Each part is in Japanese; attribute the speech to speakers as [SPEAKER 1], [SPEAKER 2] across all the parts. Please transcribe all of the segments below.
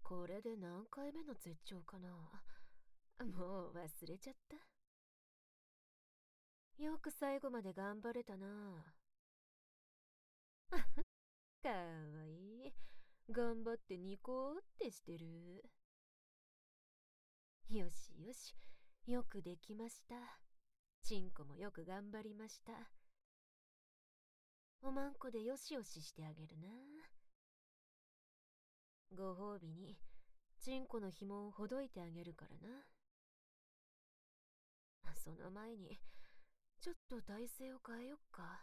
[SPEAKER 1] これで何回目の絶頂かな。もう忘れちゃった。よく最後まで頑張れたな。かわいい。頑張ってニコってしてる。よしよし。よくできました。チンコもよく頑張りました。おまんこでよしよししてあげるな。ご褒美に、チンコの紐をほどいてあげるからな。その前に、ちょっと体勢を変えよっか。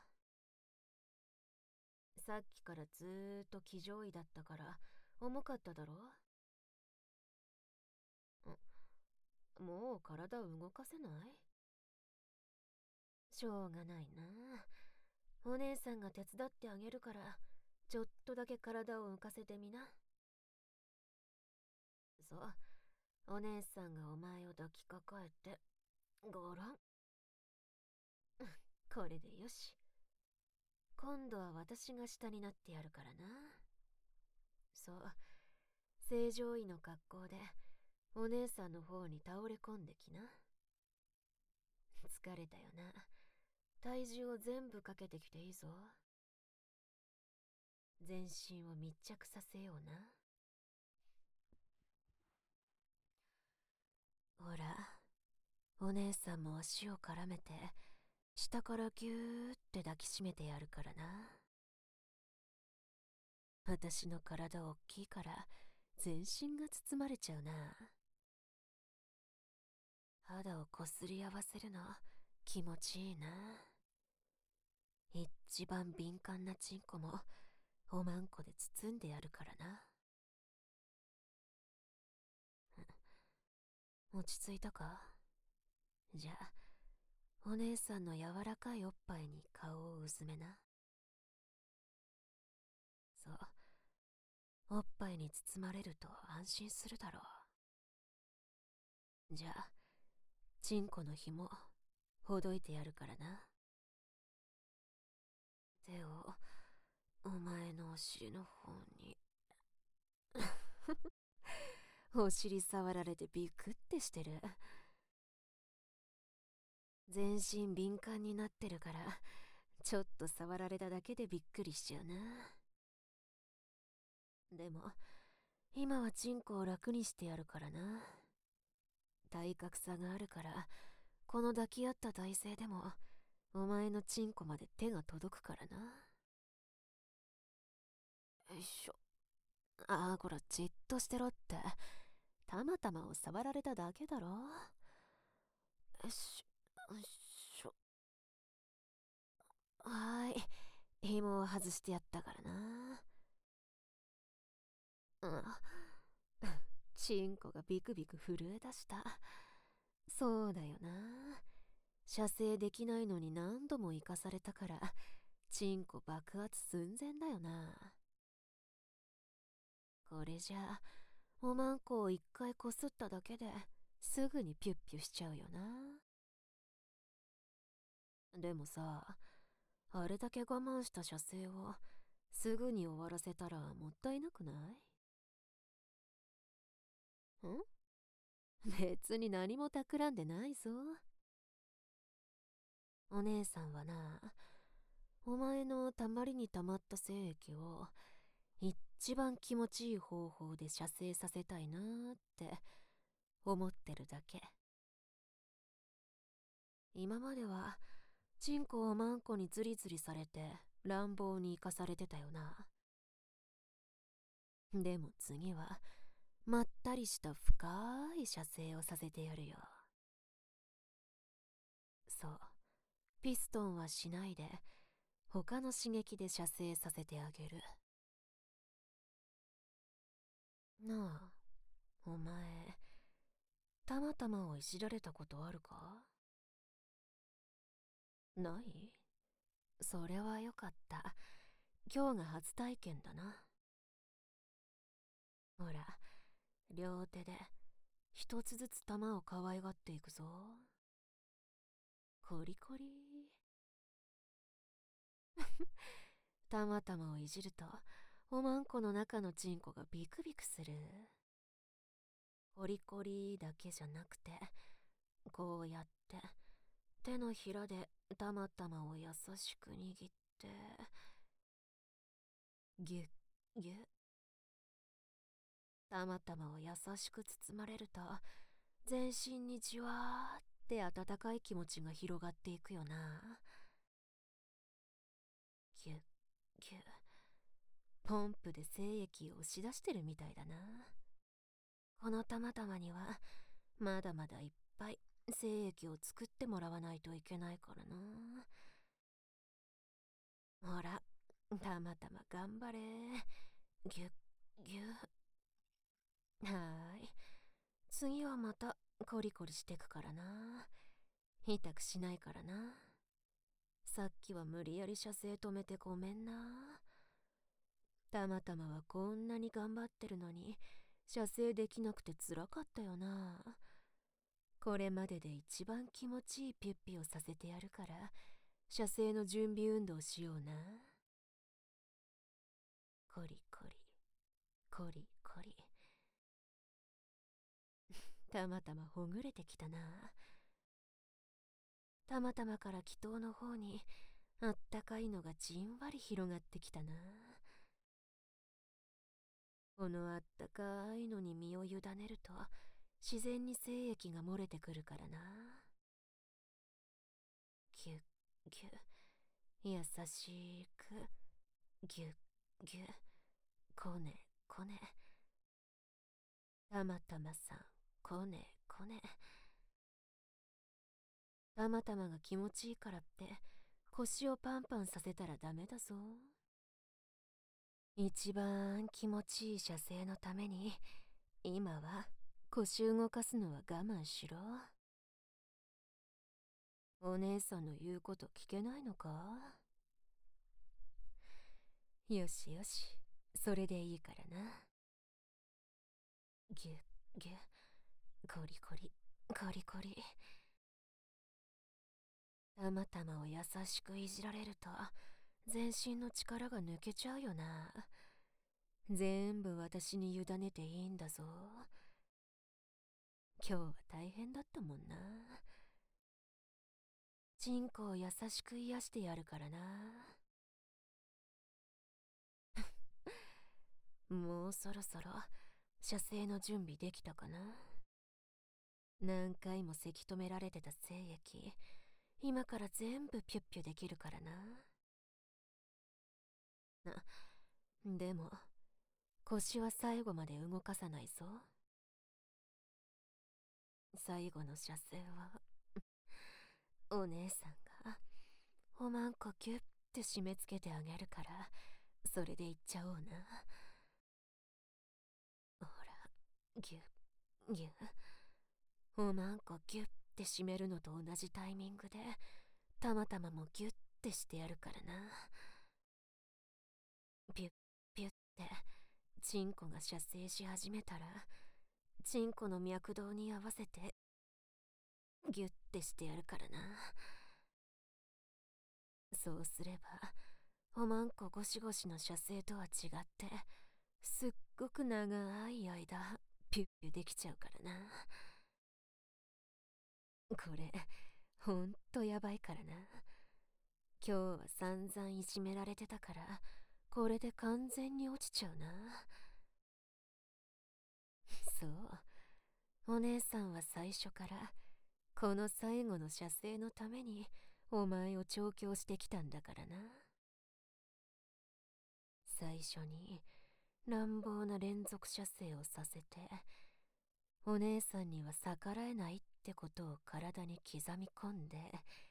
[SPEAKER 1] さっきからずーっと騎乗位だったから重かっただろ。もう体を動かせない？しょうがないな。お姉さんが手伝ってあげるから、ちょっとだけ体を浮かせてみな。そう、お姉さんがお前を抱きかかえて、ごらん。これでよし。今度は私が下になってやるからな。そう、正常位の格好で、お姉さんの方に倒れ込んできな。疲れたよな。体重を全部かけてきていいぞ。全身を密着させような。ほら、お姉さんも足を絡めて、下からぎゅーって抱きしめてやるからな。私の体大きいから、全身が包まれちゃうな。肌をこすり合わせるの、気持ちいいな。一番敏感なチンコも、おまんこで包んでやるからな。落ち着いたか？じゃあ、お姉さんの柔らかいおっぱいに顔をうずめな。そう、おっぱいに包まれると安心するだろう。じゃあ、チンコの紐、ほどいてやるからな。手を、お前のお尻の方に。お尻触られてビクってしてる。全身敏感になってるから、ちょっと触られただけでびっくりしちゃうな。でも、今はチンコを楽にしてやるからな。体格差があるから、この抱き合った体勢でも、お前のチンコまで手が届くからな。よいしょ。ああ、こら、じっとしてろって。たまたまを触られただけだろ。よいしょ、よいしょ。はーい。紐を外してやったからな。うん。チンコがビクビク震え出した。そうだよな。射精できないのに何度も生かされたから、チンコ爆発寸前だよな。これじゃあ、おまんこを一回こすっただけですぐにピュッピュしちゃうよな。でもさ、あれだけ我慢した射精をすぐに終わらせたらもったいなくない？別に何も企んでないぞ。お姉さんはな、お前のたまりにたまった精液を一番気持ちいい方法で射精させたいなーって思ってるだけ。今まではチンコをマンコにズリズリされて乱暴に生かされてたよな。でも次はまったりした深い射精をさせてやるよ。そう、ピストンはしないで他の刺激で射精させてあげる。なあ、お前、たまたまをいじられたことあるか？ない？それはよかった。今日が初体験だな。ほら、両手で一つずつ玉を可愛がっていくぞ。コリコリ。たまたまをいじると、おまんこの中のチンコがビクビクする。 コリコリだけじゃなくて、こうやって手のひらでたまたまを優しく握って、ギュッギュッ。たまたまを優しく包まれると、全身にじわーって温かい気持ちが広がっていくよな。ギュッギュッ。ポンプで精液を押し出してるみたいだな。このたまたまにはまだまだいっぱい精液を作ってもらわないといけないからな。ほら、たまたま頑張れ。ギュッギュッ。はーい。次はまたコリコリしてくからな。痛くしないからな。さっきは無理やり射精止めてごめんな。たまたまはこんなに頑張ってるのに射精できなくて辛かったよな。これまでで一番気持ちいいピュッピをさせてやるから、射精の準備運動しような。コリコリコリコリ。たまたまほぐれてきたな。たまたまから気筒の方にあったかいのがじんわり広がってきたな。このあったかいのに身を委ねると自然に精液が漏れてくるからな。ギュッギュッ。優しくギュッギュッ。こねこね。たまたまさん、こねこね。たまたまが気持ちいいからって腰をパンパンさせたらダメだぞ。一番気持ちいい射精のために今は腰動かすのは我慢しろ。お姉さんの言うこと聞けないのか？よしよし、それでいいからな。ギュッギュッ。コリコリコリコリ。たまたまを優しくいじられると全身の力が抜けちゃうよな。全部私に委ねていいんだぞ。今日は大変だったもんな。チンコを優しく癒してやるからな。もうそろそろ射精の準備できたかな。何回もせき止められてた精液、今から全部ピュッピュできるからな。でも腰は最後まで動かさないぞ。最後の射精はお姉さんがおまんこギュッて締め付けてあげるから、それでいっちゃおうな。ほら、ギュッギュッ。おまんこギュッて締めるのと同じタイミングでたまたまもギュッてしてやるからな。ピュッピュッってチンコが射精し始めたら、チンコの脈動に合わせてギュッてしてやるからな。そうすればおまんこゴシゴシの射精とは違ってすっごく長い間ピュッピュできちゃうからな。これほんとやばいからな。今日は散々いじめられてたからこれで完全に落ちちゃうな。そう、お姉さんは最初からこの最後の射精のためにお前を調教してきたんだからな。最初に乱暴な連続射精をさせてお姉さんには逆らえないってことを体に刻み込んで、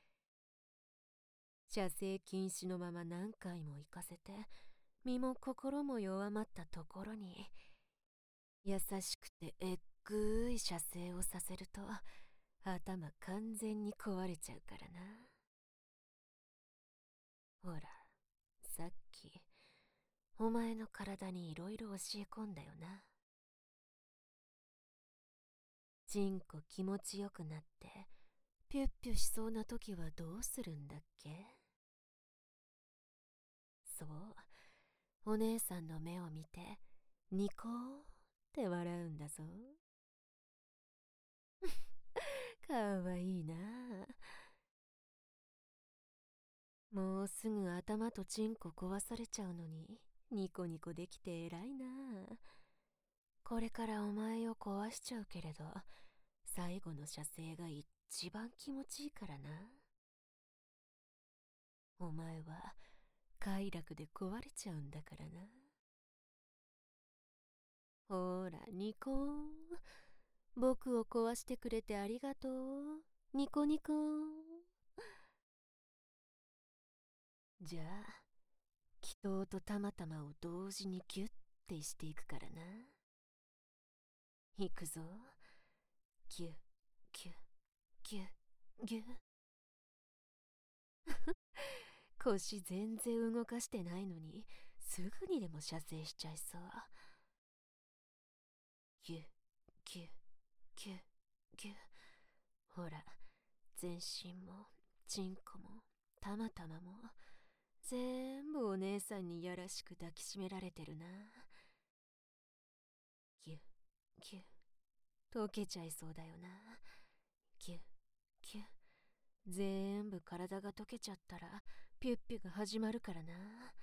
[SPEAKER 1] 射精禁止のまま何回も行かせて身も心も弱まったところに優しくてえっぐい射精をさせると頭完全に壊れちゃうからな。ほら、さっきお前の体にいろいろ教え込んだよな。チンコ気持ちよくなってピュッピュしそうな時はどうするんだっけ？そう、お姉さんの目を見てニコーって笑うんだぞ。 かわいいな。もうすぐ頭とチンコ壊されちゃうのに、ニコニコできて偉いな。これからお前を壊しちゃうけれど、最後の射精が一番気持ちいいからな。お前は快楽で壊れちゃうんだからな。ほら、ニコーン。僕を壊してくれてありがとう。ニコニコーン。じゃあ、祈祷とたまたまを同時にギュッてしていくからな。いくぞ。ギュッ、ギュッ、ギュッ、ギュッ。腰全然動かしてないのに、すぐにでも射精しちゃいそう。ギュッ、ギュッ、ギュッ、ギュッ。ほら、全身も、チンコも、たまたまも、全部お姉さんにやらしく抱きしめられてるな。ギュッ、ギュッ。溶けちゃいそうだよな。ギュッ、ギュッ。全部体が溶けちゃったら、ピュッピュが始まるからな。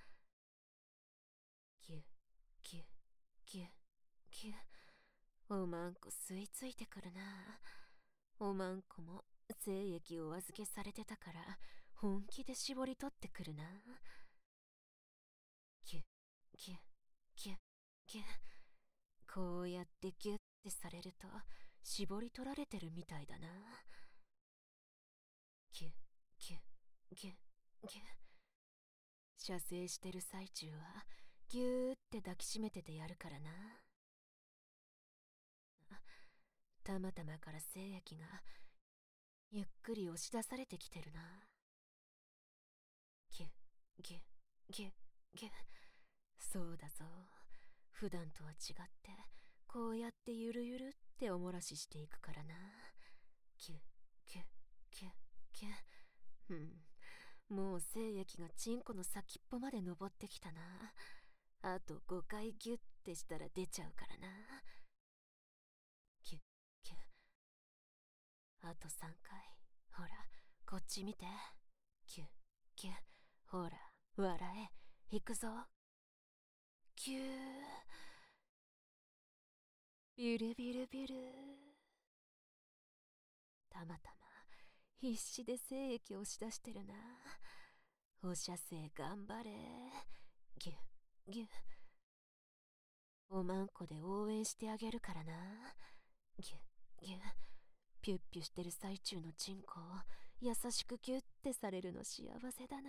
[SPEAKER 1] ギュッ、ギュッ、ギュッ、ギュッ。おまんこ吸い付いてくるな。おまんこも精液をお預けされてたから、本気で絞り取ってくるな。ギュッ、ギュッ、ギュッ、ギュッ。こうやってギュッてされると、絞り取られてるみたいだな。ギュッ、ギュッ、ギュッ、ギュッ。射精してる最中は、ギューって抱きしめててやるからな。たまたまから精液が、ゆっくり押し出されてきてるな。ギュッ、ギュッ、ギュッ、ギュッ。そうだぞ。普段とは違って、こうやってゆるゆるっておもらししていくからな。ギュッ、ギュッ、ギュッ、ギュッ。もう精液がチンコの先っぽまで登ってきたな。あと5回ギュッてしたら出ちゃうからな。ギュッ、ギュッ。あと3回。ほら、こっち見て。ギュッ、ギュッ。ほら、笑え。行くぞ。ギュー。ビュルビュルビュル。たまたま必死で精液を押し出してるな。放射性頑張れ。ギュッ、ギュッ。おまんこで応援してあげるからな。ギュッ、ギュッ。ピュッピュしてる最中のチンコを優しくギュッてされるの幸せだな。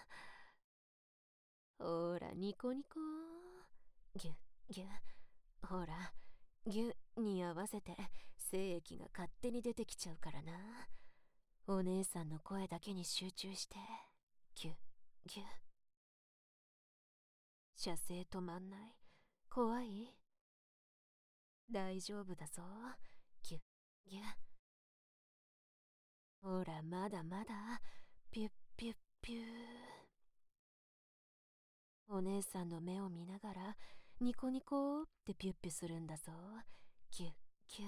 [SPEAKER 1] ほら、ニコニコ。ギュッ、ギュッ。ほら、ギュッに合わせて精液が勝手に出てきちゃうからな。お姉さんの声だけに集中して。ギュッ、ギュッ。射精止まんない。怖い？大丈夫だぞ。ギュッ、ギュッ。ほら、まだまだ。ピュッピュッピュー。お姉さんの目を見ながら、ニコニコってピュッピュするんだぞ。ギュッ、ギュッ。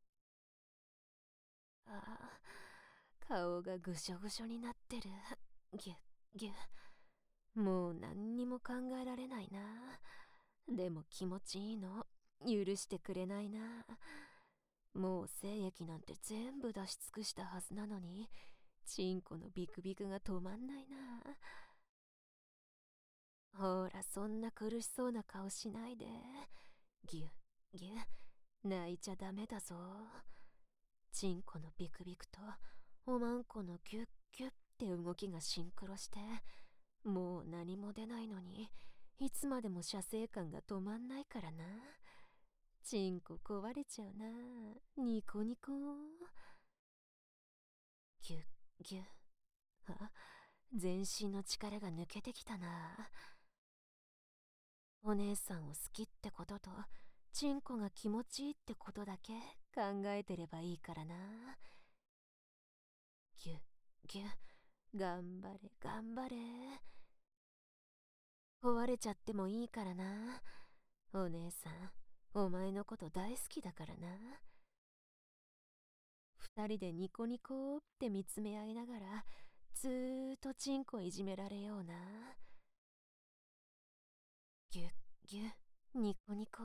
[SPEAKER 1] ああ、顔がぐしょぐしょになってる。ギュッ、ギュッ。もう何にも考えられないな。でも気持ちいいの。許してくれないな。もう精液なんて全部出し尽くしたはずなのに、チンコのビクビクが止まんないな。ほら、そんな苦しそうな顔しないで。ギュッ、ギュッ。泣いちゃダメだぞ。チンコのビクビクとおまんこのギュッギュッって動きがシンクロして、もう何も出ないのに、いつまでも射精感が止まんないからな。チンコ壊れちゃうな。ニコニコ。ギュッ、ギュッ。あ、全身の力が抜けてきたな。お姉さんを好きってことと、チンコが気持ちいいってことだけ考えてればいいからな。ギュッ、ギュッ。頑張れ、頑張れ。壊れちゃってもいいからな。お姉さん、お前のこと大好きだからな。 二人でニコニコって見つめ合いながら、ずーっとチンコいじめられような。ギュッギュッ、ニコニコ。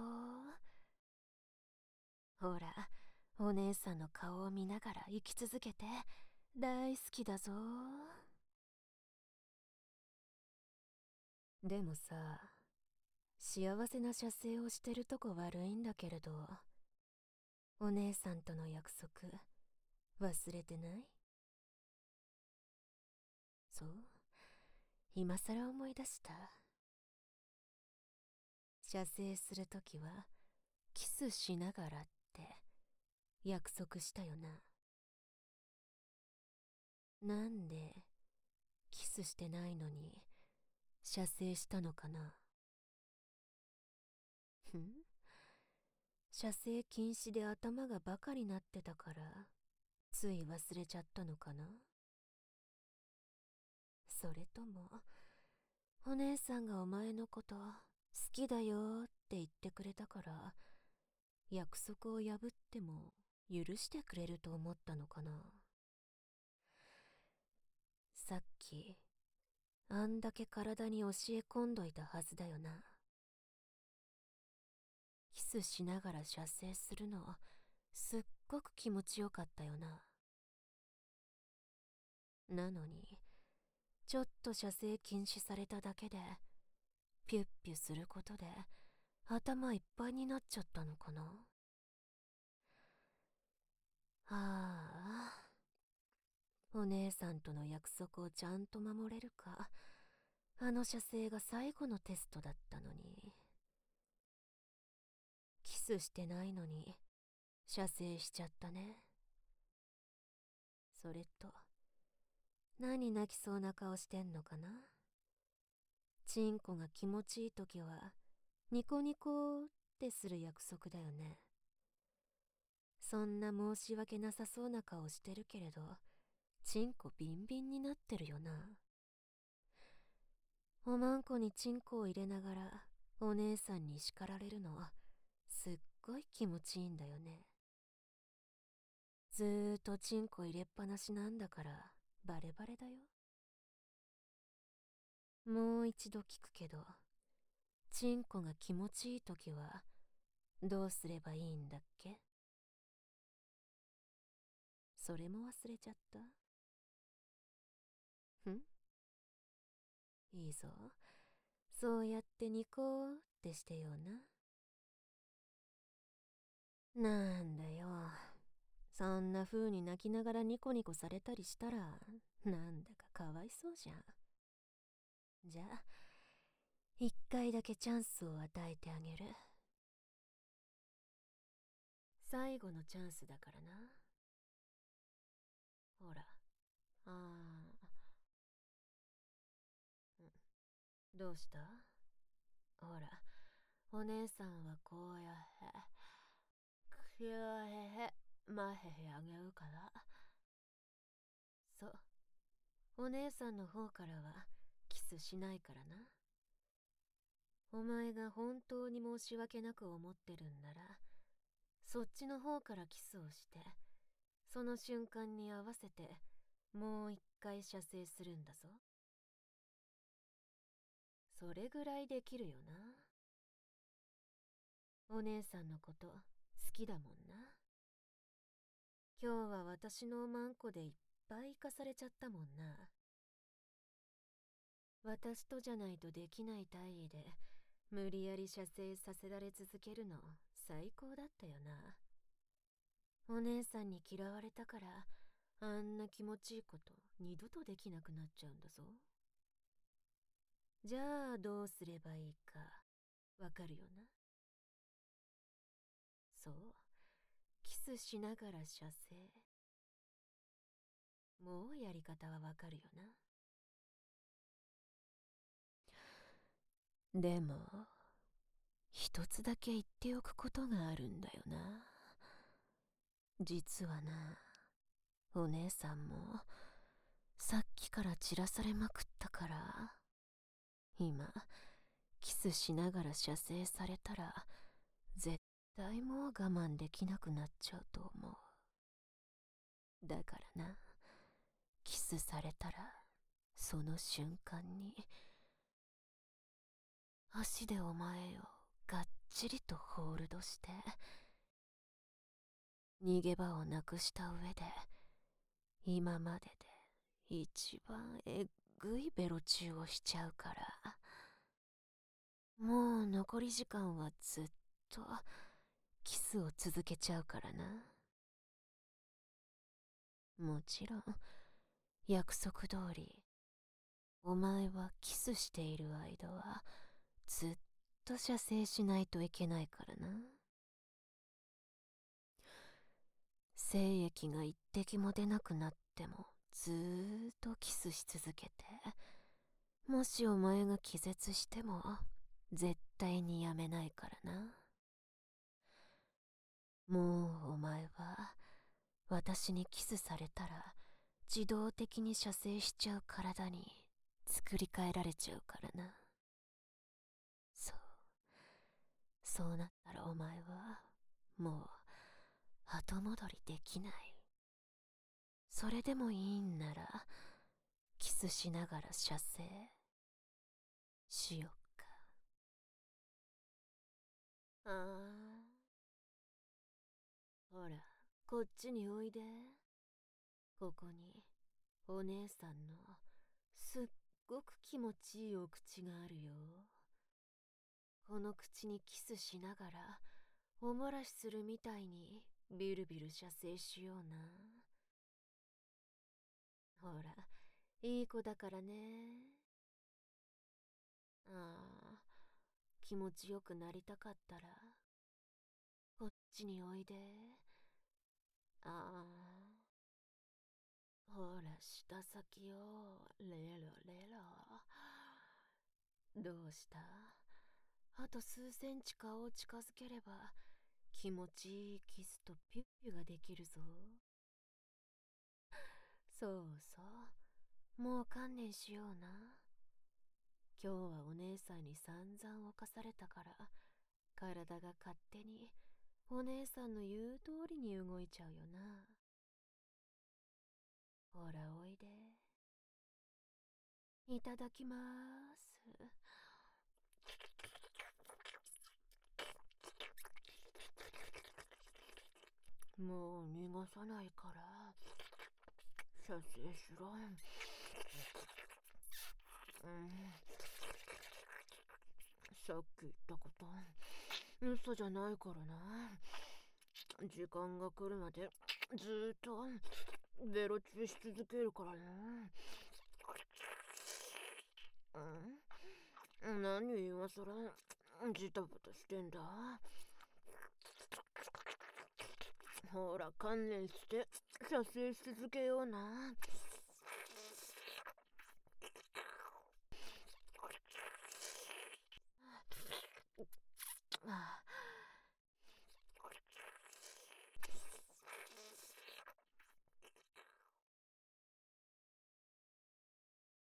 [SPEAKER 1] ほら、お姉さんの顔を見ながら生き続けて。大好きだぞ。でもさ、幸せな射精をしてるとこ悪いんだけれど、お姉さんとの約束忘れてない？そう、今さら思い出した。射精するときはキスしながらって約束したよな。なんでキスしてないのに射精したのかな。ふん、射精禁止で頭がバカになってたからつい忘れちゃったのかな。それともお姉さんがお前のこと好きだよって言ってくれたから約束を破っても許してくれると思ったのかな。さっきあんだけ体に教え込んどいたはずだよな。キスしながら射精するのすっごく気持ちよかったよな。なのにちょっと射精禁止されただけでピュッピュすることで頭いっぱいになっちゃったのかな。ああ、お姉さんとの約束をちゃんと守れるか、あの射精が最後のテストだったのに。キスしてないのに射精しちゃったね。それと何泣きそうな顔してんのかな。チンコが気持ちいい時はニコニコってする約束だよね。そんな申し訳なさそうな顔してるけれど、チンコビンビンになってるよな。おまんこにチンコを入れながらお姉さんに叱られるのすっごい気持ちいいんだよね。ずーっとチンコ入れっぱなしなんだからバレバレだよ。もう一度聞くけど、チンコが気持ちいいときはどうすればいいんだっけ。それも忘れちゃった？ん、いいぞ。そうやってニコーってしてよな。なんだよ。そんな風に泣きながらニコニコされたりしたら、なんだかかわいそうじゃん。じゃあ、一回だけチャンスを与えてあげる。最後のチャンスだからな。ほら。どうした？ほら、お姉さんはこうやって、くよへへ、まへへあげるから。そう。お姉さんの方からはキスしないからな。お前が本当に申し訳なく思ってるんなら、そっちの方からキスをして、その瞬間に合わせてもう一回射精するんだぞ。それぐらいできるよな。お姉さんのこと好きだもんな。今日は私のおまんこでいっぱい生かされちゃったもんな。私とじゃないとできない体位で無理やり射精させられ続けるの最高だったよな。お姉さんに嫌われたからあんな気持ちいいこと二度とできなくなっちゃうんだぞ。じゃあどうすればいいかわかるよな。そう、キスしながら射精。もうやり方はわかるよな。でも一つだけ言っておくことがあるんだよな。実はな、お姉さんもさっきから散らされまくったから、今キスしながら射精されたら絶対もう我慢できなくなっちゃうと思う。 だからな、キスされたら、その瞬間に、足でお前をがっちりとホールドして、逃げ場をなくした上で、今までで一番えっぐいベロチューをしちゃうから、もう残り時間はずっとキスを続けちゃうからな。もちろん、約束通り、お前はキスしている間は、ずっと射精しないといけないからな。精液が一滴も出なくなっても、ずーっとキスし続けて、もしお前が気絶しても、絶対にやめないからな。もうお前は、私にキスされたら、自動的に射精しちゃう体に作り変えられちゃうからな。そう。そうなったらお前は、もう、後戻りできない。それでもいいんなら、キスしながら射精しよっか。ああ。ほら、こっちにおいで。ここに、お姉さんの、すっごく気持ちいいお口があるよ。この口にキスしながら、おもらしするみたいに、ビルビル射精しような。ほら、いい子だからね。ああ、気持ちよくなりたかったら、こっちにおいで。ああ、ほら、舌先を、レロレロ。どうした？あと数センチ顔を近づければ、気持ちいいキスとピュッピュができるぞ。そうそう。もう観念しような。今日はお姉さんに散々犯されたから、体が勝手にお姉さんの言う通りに動いちゃうよな。ほらおいで。いただきまーす。もう逃がさないから、射精しろ。さっき言ったこと、嘘じゃないからな。時間が来るまでずーっとベロチューし続けるからな。何今さらジタバタしてんだ。ほら観念して射精し続けような。